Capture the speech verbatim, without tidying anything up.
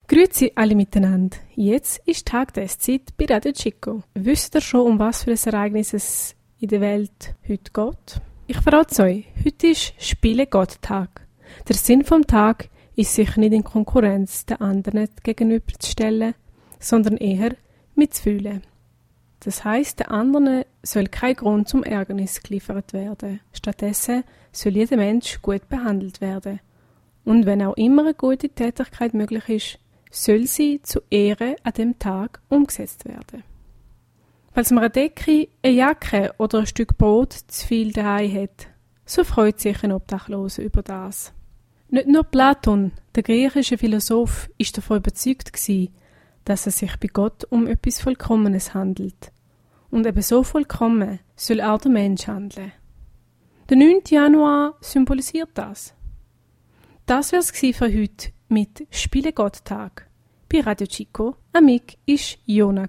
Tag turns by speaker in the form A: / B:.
A: Grüezi alle miteinander. Jetzt ist Tag der Zeit bei Radio Chico. Wisst ihr schon, um was für ein Ereignis es in der Welt heute geht? Ich verrate es euch. Heute ist Spiele-Gott-Tag. Der Sinn vom Tag ist sicher nicht in Konkurrenz den anderen gegenüberzustellen, sondern eher mitzufühlen. Das heisst, den anderen soll kein Grund zum Ärgernis geliefert werden. Stattdessen soll jeder Mensch gut behandelt werden. Und wenn auch immer eine gute Tätigkeit möglich ist, soll sie zu Ehre an dem Tag umgesetzt werden. Falls man eine Decke, eine Jacke oder ein Stück Brot zu viel daheim hat, so freut sich ein Obdachloser über das. Nicht nur Platon, der griechische Philosoph, ist davon überzeugt gewesen, dass es sich bei Gott um etwas Vollkommenes handelt. Und eben so vollkommen soll auch der Mensch handeln. Der neunte Januar symbolisiert das. Das wär's gsi für heute mit Spiele-Gott-Tag. Bei Radio Chico, amig ist Jona.